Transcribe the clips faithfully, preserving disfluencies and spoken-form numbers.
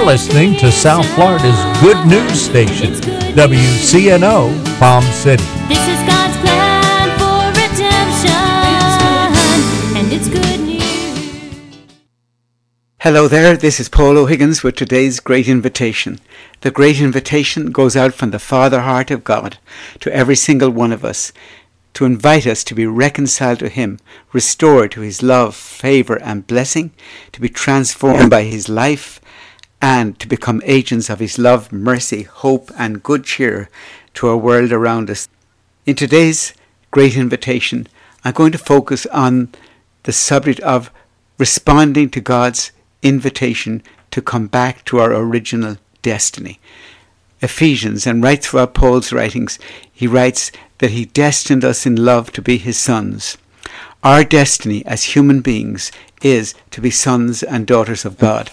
You're listening to South Florida's good news station, W C N O, Palm City. This is God's plan for redemption, and it's good news. Hello there, this is Paul O'Higgins with today's Great Invitation. The Great Invitation goes out from the Father heart of God to every single one of us, to invite us to be reconciled to Him, restored to His love, favour and blessing, to be transformed by His life, and to become agents of His love, mercy, hope and good cheer to our world around us. In today's Great Invitation, I'm going to focus on the subject of responding to God's invitation to come back to our original destiny. Ephesians, and right throughout Paul's writings, he writes that he destined us in love to be his sons. Our destiny as human beings is to be sons and daughters of God.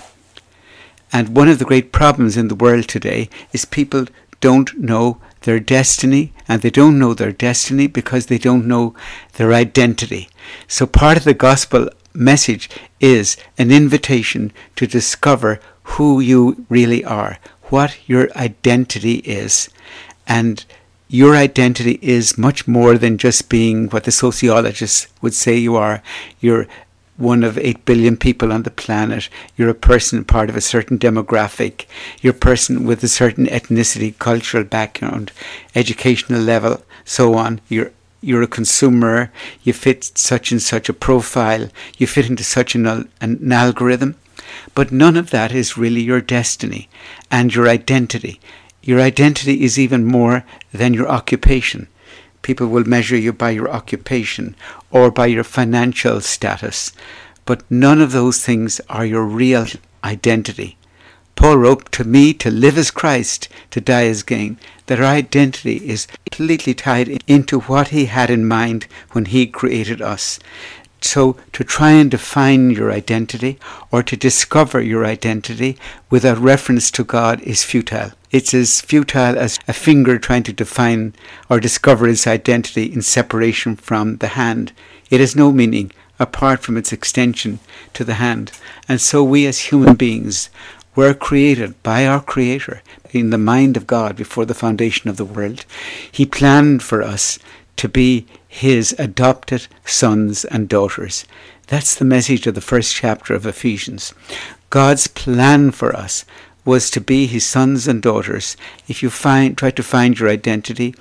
And one of the great problems in the world today is people don't know their destiny, and they don't know their destiny because they don't know their identity. So part of the gospel message is an invitation to discover who you really are, what your identity is. And your identity is much more than just being what the sociologists would say you are. You're one of eight billion people on the planet. You're a person part of a certain demographic. You're a person with a certain ethnicity, cultural background, educational level, so on. You're You're a consumer, you fit such and such a profile, you fit into such an, an, an algorithm. But none of that is really your destiny and your identity. Your identity is even more than your occupation. People will measure you by your occupation or by your financial status. But none of those things are your real identity. Paul wrote, "To me, to live is Christ, to die is gain." That our identity is completely tied into what he had in mind when he created us. So to try and define your identity or to discover your identity without reference to God is futile. It's as futile as a finger trying to define or discover its identity in separation from the hand. It has no meaning apart from its extension to the hand. And so we as human beings were created by our Creator in the mind of God before the foundation of the world. He planned for us to be His adopted sons and daughters. That's the message of the first chapter of Ephesians. God's plan for us was to be His sons and daughters. If you find try to find your identity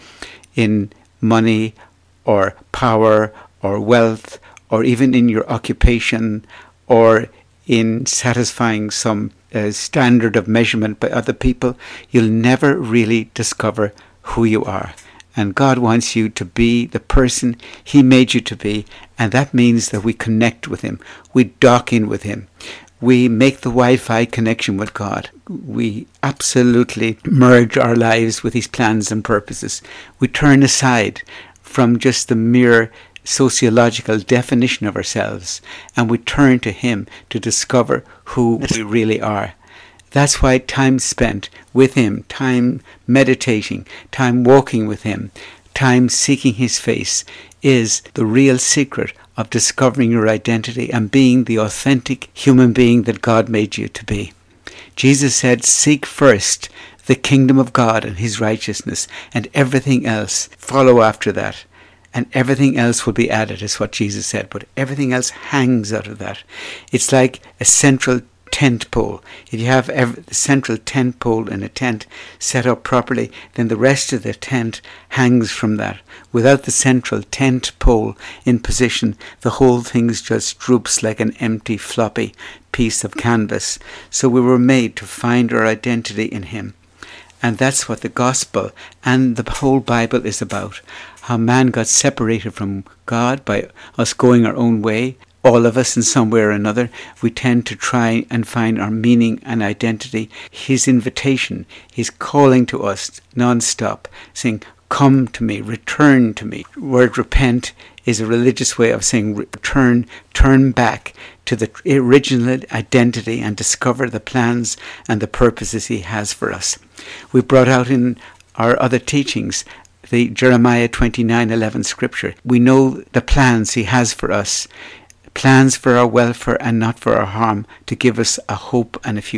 in money or power or wealth or even in your occupation or in satisfying some uh, standard of measurement by other people, you'll never really discover who you are. And God wants you to be the person He made you to be, and that means that we connect with Him. We dock in with Him. We make the Wi-Fi connection with God. We absolutely merge our lives with His plans and purposes. We turn aside from just the mere sociological definition of ourselves, and we turn to Him to discover who we really are. That's why time spent with Him, time meditating, time walking with Him, time seeking His face is the real secret of discovering your identity and being the authentic human being that God made you to be. Jesus said, "Seek first the kingdom of God and His righteousness, and everything else follow after that." And everything else will be added, is what Jesus said. But everything else hangs out of that. It's like a central tent pole. If you have every, the central tent pole in a tent set up properly, then the rest of the tent hangs from that. Without the central tent pole in position, the whole thing just droops like an empty, floppy piece of canvas. So we were made to find our identity in Him. And that's what the gospel and the whole Bible is about. How man got separated from God by us going our own way. All of us in some way or another, we tend to try and find our meaning and identity. His invitation, His calling to us non-stop, saying, "Come to me, return to me." The word repent is a religious way of saying return, turn back to the original identity and discover the plans and the purposes He has for us. We brought out in our other teachings the Jeremiah twenty-nine eleven scripture. We know the plans He has for us, plans for our welfare and not for our harm, to give us a hope and a future.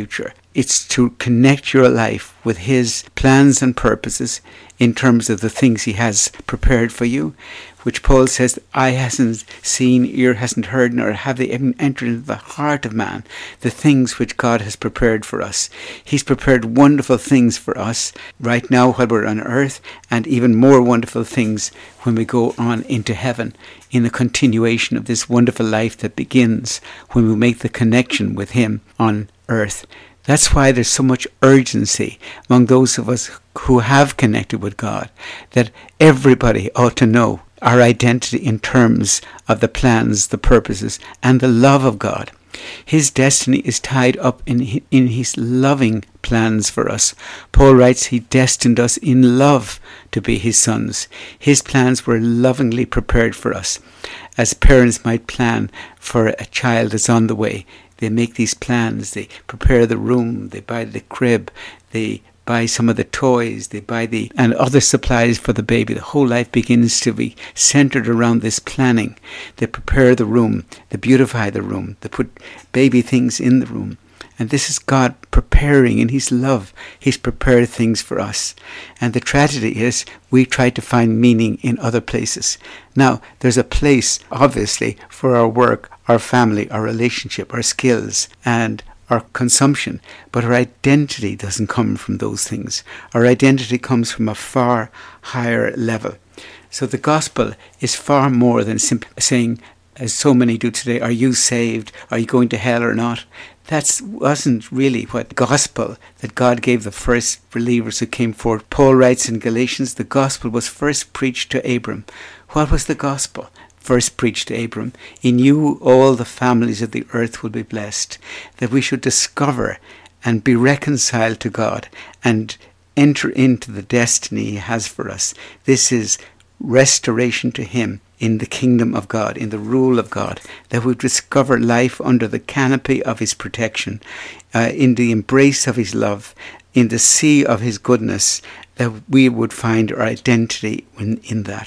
It's to connect your life with His plans and purposes in terms of the things He has prepared for you, which Paul says, eye hasn't seen, ear hasn't heard, nor have they even entered into the heart of man, the things which God has prepared for us. He's prepared wonderful things for us right now while we're on earth, and even more wonderful things when we go on into heaven, in the continuation of this wonderful life that begins when we make the connection with Him on earth. That's why there's so much urgency among those of us who have connected with God, that everybody ought to know our identity in terms of the plans, the purposes, and the love of God. His destiny is tied up in, in His loving plans for us. Paul writes, He destined us in love to be His sons. His plans were lovingly prepared for us, as parents might plan for a child that's on the way. They make these plans, they prepare the room, they buy the crib, they buy some of the toys, they buy the and other supplies for the baby. The whole life begins to be centered around this planning. They prepare the room, they beautify the room, they put baby things in the room. And this is God preparing in His love. He's prepared things for us. And the tragedy is we try to find meaning in other places. Now, there's a place, obviously, for our work, our family, our relationship, our skills, and our consumption. But our identity doesn't come from those things. Our identity comes from a far higher level. So the gospel is far more than simply saying, as so many do today, are you saved? Are you going to hell or not? That wasn't really what gospel that God gave the first believers who came forward. Paul writes in Galatians, the gospel was first preached to Abram. What was the gospel first preached to Abram? In you all the families of the earth will be blessed. That we should discover and be reconciled to God and enter into the destiny He has for us. This is restoration to Him in the kingdom of God, in the rule of God, that we discover life under the canopy of His protection, uh, in the embrace of His love, in the sea of His goodness, that we would find our identity in, in that.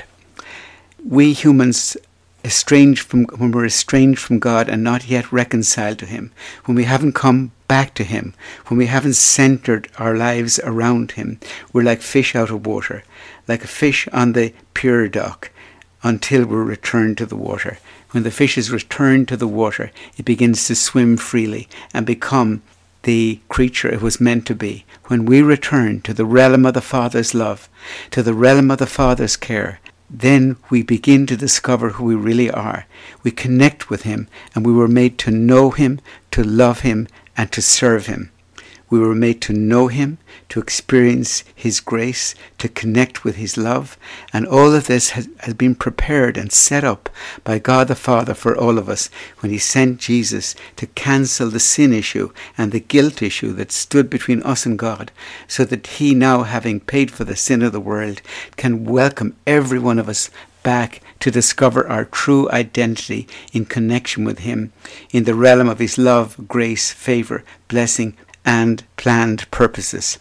We humans, estranged from, when we're estranged from God and not yet reconciled to Him, when we haven't come back to Him, when we haven't centered our lives around Him, we're like fish out of water, like a fish on the pier dock, until we're returned to the water. When the fish is returned to the water, it begins to swim freely and become the creature it was meant to be. When we return to the realm of the Father's love, to the realm of the Father's care, then we begin to discover who we really are. We connect with Him, and we were made to know Him, to love Him, and to serve Him. We were made to know Him, to experience His grace, to connect with His love. And all of this has, has been prepared and set up by God the Father for all of us when He sent Jesus to cancel the sin issue and the guilt issue that stood between us and God, so that He, now having paid for the sin of the world, can welcome every one of us back to discover our true identity in connection with Him, in the realm of His love, grace, favor, blessing, and planned purposes.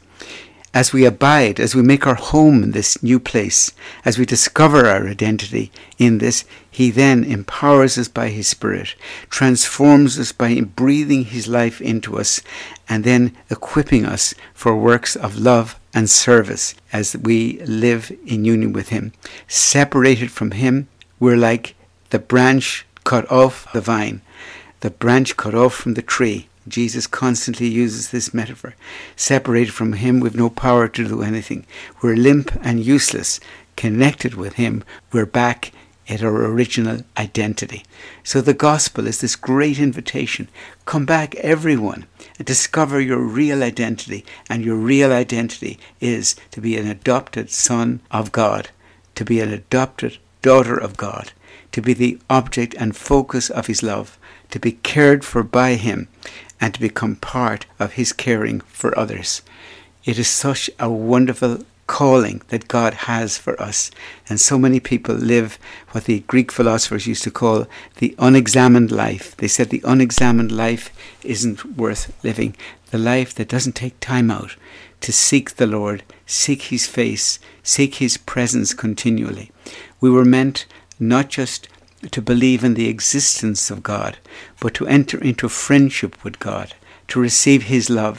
As we abide, as we make our home in this new place, as we discover our identity in this, He then empowers us by His Spirit, transforms us by breathing His life into us, and then equipping us for works of love and service as we live in union with Him. Separated from Him, we're like the branch cut off the vine, the branch cut off from the tree. Jesus constantly uses this metaphor. Separated from Him, we've no power to do anything. We're limp and useless. Connected with Him, we're back at our original identity. So the gospel is this great invitation. Come back, everyone, and discover your real identity. And your real identity is to be an adopted son of God, to be an adopted daughter of God, to be the object and focus of His love, to be cared for by Him, and to become part of His caring for others. It is such a wonderful calling that God has for us. And so many people live what the Greek philosophers used to call the unexamined life. They said the unexamined life isn't worth living. The life that doesn't take time out to seek the Lord, seek His face, seek His presence continually. We were meant not just to believe in the existence of God, but to enter into friendship with God, to receive His love,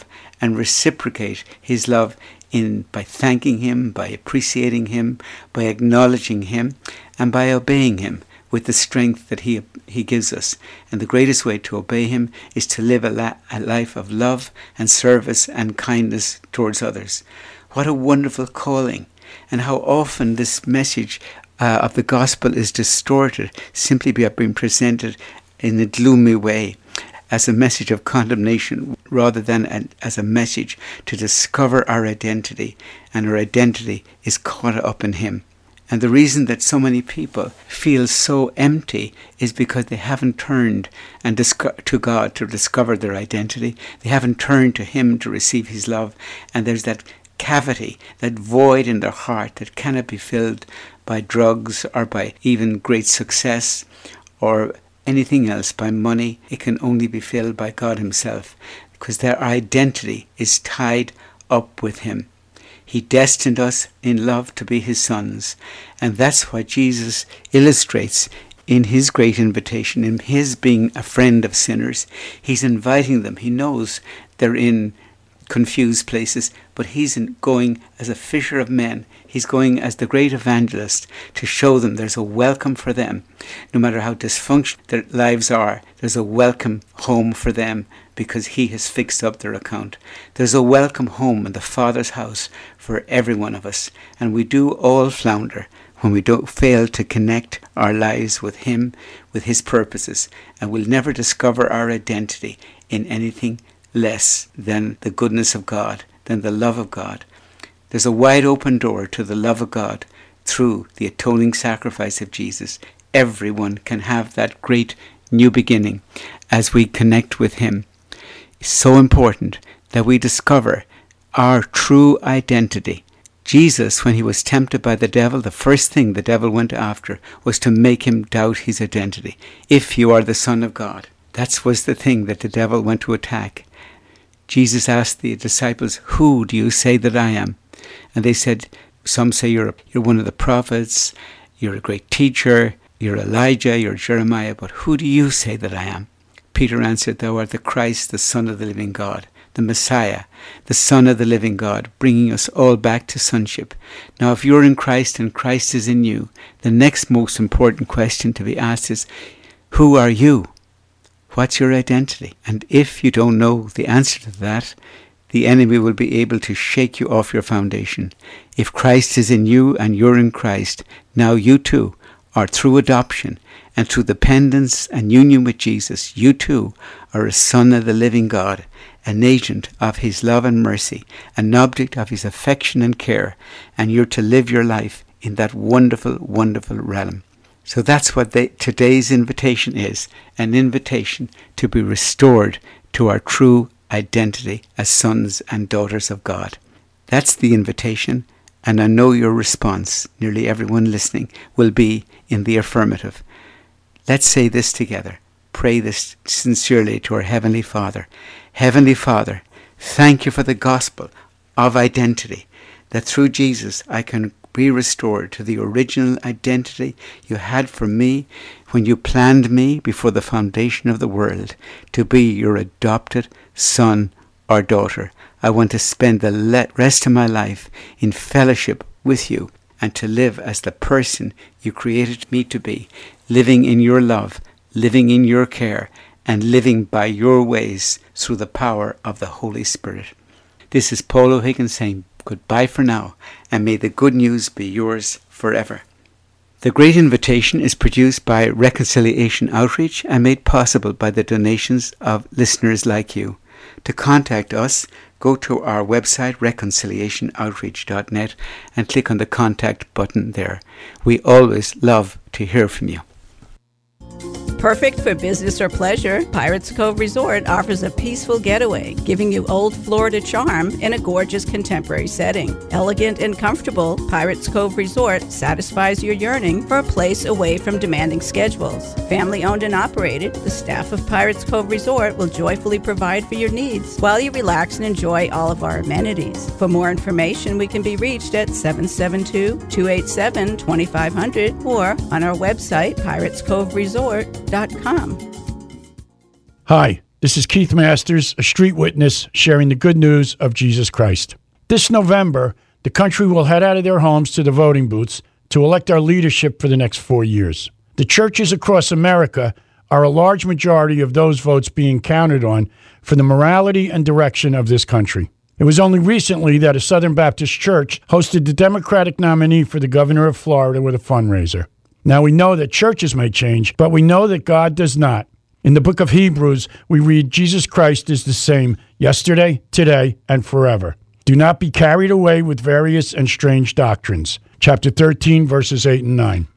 and reciprocate his love in by thanking him, by appreciating him, by acknowledging him, and by obeying him with the strength that he he gives us. And the greatest way to obey him is to live a, la- a life of love and service and kindness towards others. What a wonderful calling. And how often this message uh, of the gospel is distorted simply by being presented in a gloomy way, as a message of condemnation rather than a, as a message to discover our identity, and our identity is caught up in him. And the reason that so many people feel so empty is because they haven't turned and disco- to God to discover their identity. They haven't turned to him to receive his love. And there's that cavity, that void in their heart that cannot be filled by drugs or by even great success or anything else, by money. It can only be filled by God himself, because their identity is tied up with him. He destined us in love to be his sons. And that's what Jesus illustrates in his great invitation, in his being a friend of sinners. He's inviting them. He knows they're in confused places, but he's in going as a fisher of men. He's going as the great evangelist to show them there's a welcome for them. No matter how dysfunctional their lives are, there's a welcome home for them, because he has fixed up their account. There's a welcome home in the Father's house for every one of us. And we do all flounder when we don't fail to connect our lives with him, with his purposes. And we'll never discover our identity in anything less than the goodness of God, than the love of God. There's a wide open door to the love of God through the atoning sacrifice of Jesus. Everyone can have that great new beginning as we connect with him. It's so important that we discover our true identity. Jesus, when he was tempted by the devil, the first thing the devil went after was to make him doubt his identity. If you are the Son of God. That was the thing that the devil went to attack. Jesus asked the disciples, who do you say that I am? And they said, some say you're, you're one of the prophets, you're a great teacher, you're Elijah, you're Jeremiah, but who do you say that I am? Peter answered, thou art the Christ, the Son of the living God, the Messiah, the Son of the living God, bringing us all back to sonship. Now, if you're in Christ and Christ is in you, the next most important question to be asked is, who are you? What's your identity? And if you don't know the answer to that, the enemy will be able to shake you off your foundation. If Christ is in you and you're in Christ, now you too are, through adoption and through dependence and union with Jesus, you too are a son of the living God, an agent of his love and mercy, an object of his affection and care, and you're to live your life in that wonderful, wonderful realm. So that's what they, today's invitation is, an invitation to be restored to our true identity as sons and daughters of God. That's the invitation, and I know your response, nearly everyone listening, will be in the affirmative. Let's say this together. Pray this sincerely to our Heavenly Father. Heavenly Father, thank you for the gospel of identity, that through Jesus I can be restored to the original identity you had for me when you planned me before the foundation of the world to be your adopted son or daughter. I want to spend the rest of my life in fellowship with you and to live as the person you created me to be, living in your love, living in your care, and living by your ways through the power of the Holy Spirit. This is Paul O'Higgins saying goodbye for now, and may the good news be yours forever. The Great Invitation is produced by Reconciliation Outreach and made possible by the donations of listeners like you. To contact us, go to our website, reconciliation outreach dot net, and click on the contact button there. We always love to hear from you. Perfect for business or pleasure, Pirates Cove Resort offers a peaceful getaway, giving you old Florida charm in a gorgeous contemporary setting. Elegant and comfortable, Pirates Cove Resort satisfies your yearning for a place away from demanding schedules. Family owned and operated, the staff of Pirates Cove Resort will joyfully provide for your needs while you relax and enjoy all of our amenities. For more information, we can be reached at seven seven two, two eight seven, two five zero zero or on our website, pirates cove resort dot com. Hi, This is Keith Masters, a street witness, sharing the good news of Jesus Christ. This November, the country will head out of their homes to the voting booths to elect our leadership for the next four years. The churches across America are a large majority of those votes being counted on for the morality and direction of this country. It was only recently that a Southern Baptist church hosted the Democratic nominee for the governor of Florida with a fundraiser. Now, we know that churches may change, but we know that God does not. In the book of Hebrews, we read, Jesus Christ is the same yesterday, today, and forever. Do not be carried away with various and strange doctrines. Chapter thirteen, verses eight and nine.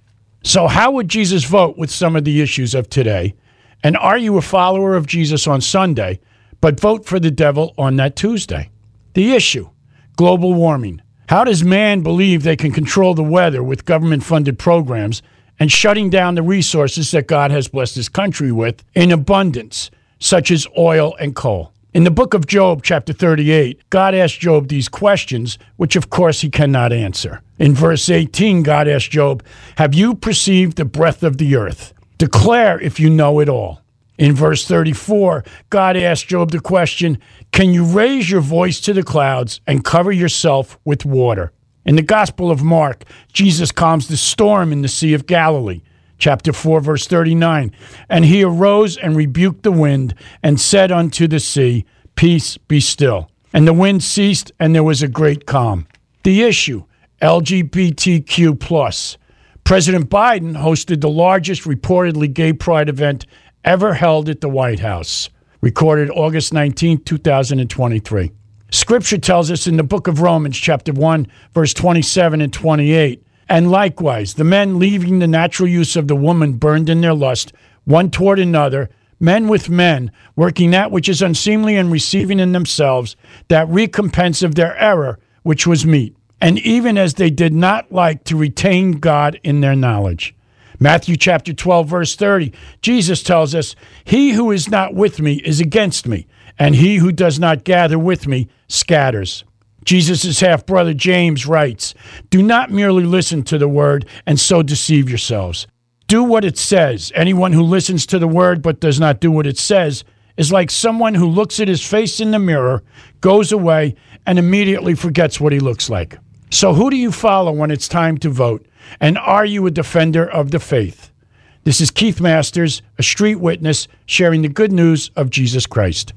So how would Jesus vote with some of the issues of today? And are you a follower of Jesus on Sunday, but vote for the devil on that Tuesday? The issue, global warming. How does man believe they can control the weather with government-funded programs and shutting down the resources that God has blessed his country with in abundance, such as oil and coal? In the book of Job, chapter thirty-eight, God asked Job these questions, which of course he cannot answer. In verse eighteen, God asked Job, have you perceived the breadth of the earth? Declare if you know it all. In verse thirty-four, God asked Job the question, can you raise your voice to the clouds and cover yourself with water? In the Gospel of Mark, Jesus calms the storm in the Sea of Galilee. Chapter four, verse thirty-nine, and he arose and rebuked the wind and said unto the sea, peace, be still. And the wind ceased, and there was a great calm. The issue, L G B T Q plus. President Biden hosted the largest reportedly gay pride event ever held at the White House, recorded August nineteenth, two thousand twenty-three. Scripture tells us in the book of Romans, chapter one, verse twenty-seven and twenty-eight, and likewise, the men leaving the natural use of the woman burned in their lust, one toward another, men with men, working that which is unseemly and receiving in themselves that recompense of their error, which was meat. And even as they did not like to retain God in their knowledge. Matthew chapter twelve, verse thirty, Jesus tells us, he who is not with me is against me, and he who does not gather with me scatters. Jesus' half-brother James writes, do not merely listen to the word and so deceive yourselves. Do what it says. Anyone who listens to the word but does not do what it says is like someone who looks at his face in the mirror, goes away, and immediately forgets what he looks like. So who do you follow when it's time to vote? And are you a defender of the faith? This is Keith Masters, a street witness, sharing the good news of Jesus Christ.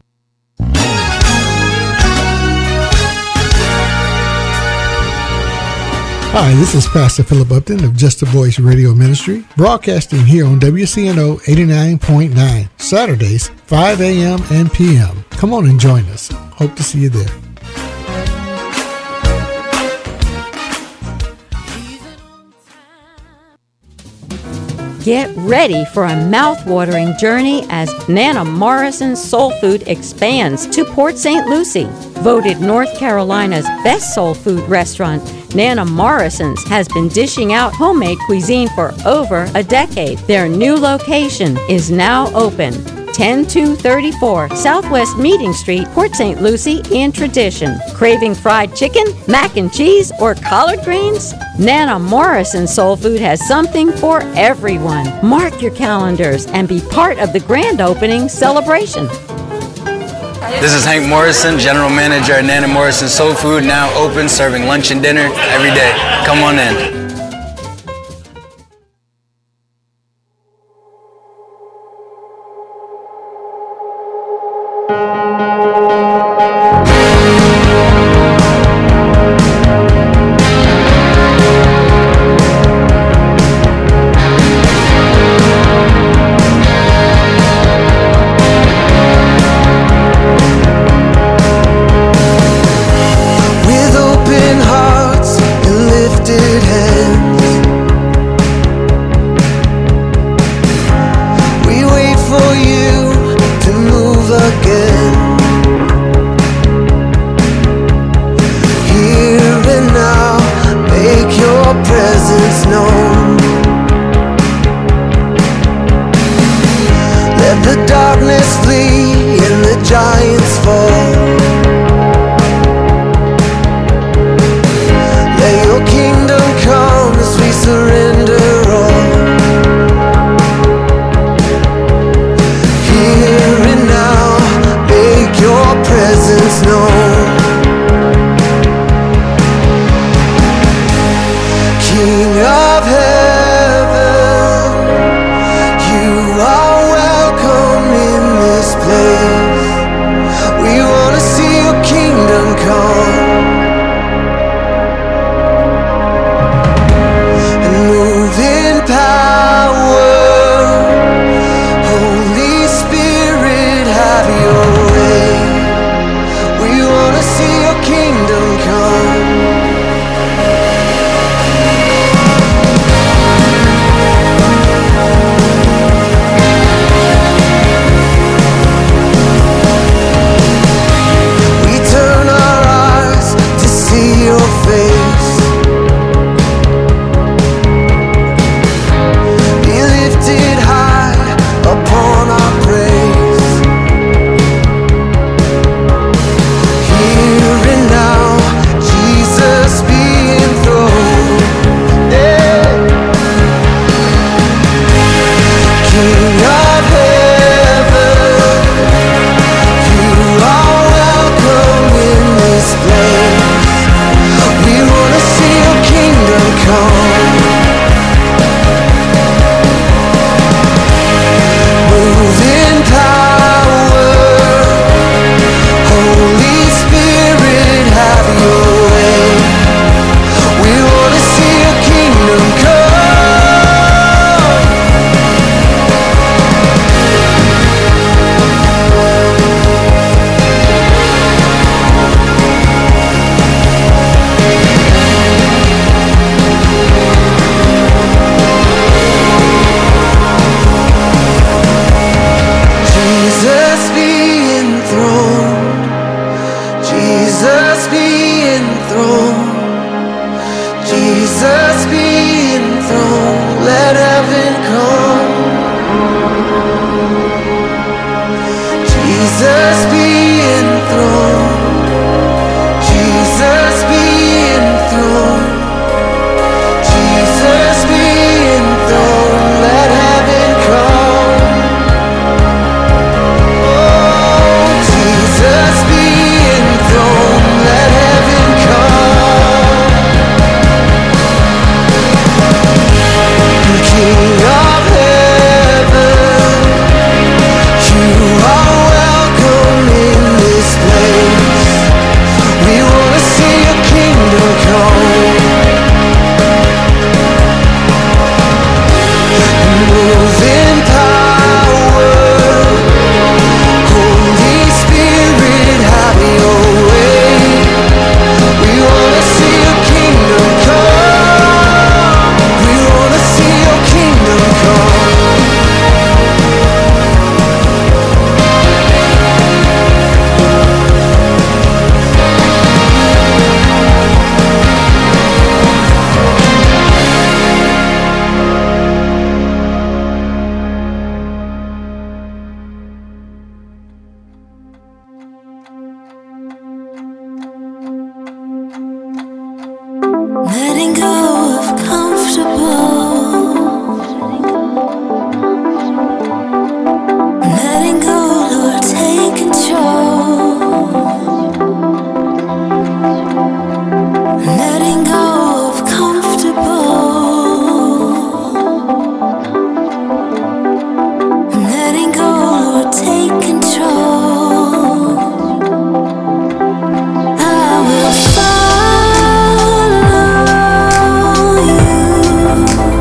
Hi, this is Pastor Philip Upton of Just a Voice Radio Ministry, broadcasting here on W C N O eighty-nine point nine, Saturdays, five a.m. and p m. Come on and join us. Hope to see you there. Get ready for a mouth-watering journey as Nana Morrison's Soul Food expands to Port Saint Lucie. Voted North Carolina's best soul food restaurant, Nana Morrison's has been dishing out homemade cuisine for over a decade. Their new location is now open. ten two thirty-four Southwest Meeting Street, Port Saint Lucie in tradition. Craving fried chicken, mac and cheese, or collard greens? Nana Morrison Soul Food has something for everyone. Mark your calendars and be part of the grand opening celebration. This is Hank Morrison, General Manager at Nana Morrison Soul Food, now open, serving lunch and dinner every day. Come on in. Here face. Be lifted high upon our praise. Here and now, Jesus be enthroned. Yeah. King of heaven, you are welcome in this place. We want to see your kingdom come. Move in power, Holy Spirit, have your way. We want to see your kingdom come. Jesus be enthroned. Jesus be enthroned. Jesus be enthroned. Let heaven come. Jesus be enthroned. Jesus be enthroned. Jesus be enthroned. Let heaven come. Oh, Jesus be enthroned. Let heaven come. King of heaven, you are welcome in this place. We want to see your kingdom come. Move in power, Holy Spirit, have your way. We want to see your kingdom come. We want to see your kingdom come. Letting go of comfortable. Letting go, Lord, take control. Letting go of comfortable. Letting go, Lord, take control. I will follow you.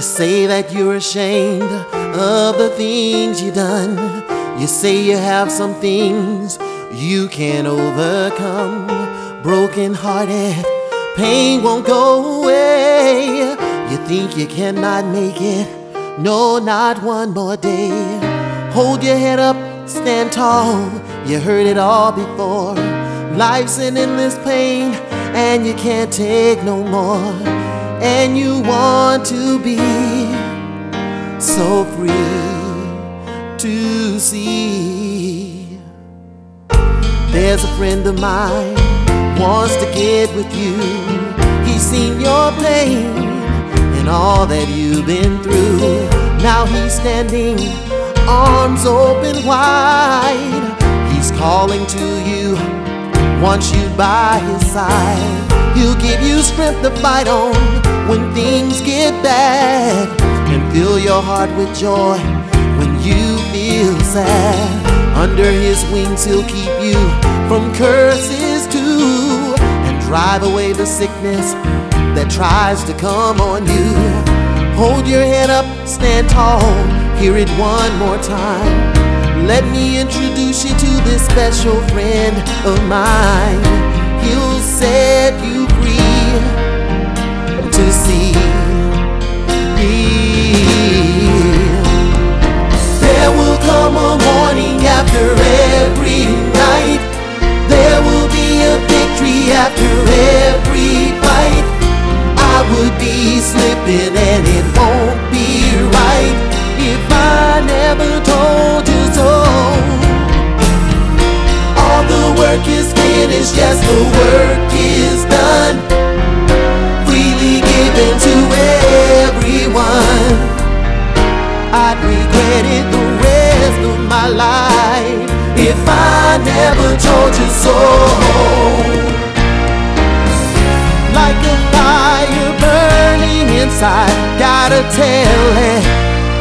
say that you're ashamed of the things you done. You say you have some things you can't overcome. Broken hearted, pain won't go away. You think you cannot make it, no, not one more day. Hold your head up, stand tall, you heard it all before. Life's an endless pain, and you can't take no more. And you want to be so free to see. There's a friend of mine wants to get with you. He's seen your pain and all that you've been through. Now he's standing, arms open wide. He's calling to you, wants you by his side. He'll give you strength to fight on when things get bad, and fill your heart with joy when you feel sad. Under his wings he'll keep you from curses too, and drive away the sickness that tries to come on you. Hold your head up, stand tall, hear it one more time. Let me introduce you to this special friend of mine. He'll set you free to see me. There will come a morning after every night. There will be a victory after every fight. I would be slipping and it won't be right if I never told you so. All the work is finished, yes, the work is done, freely given to everyone. I'd regret it the rest of my life if I never told you so. Like a fire burning inside, gotta tell it,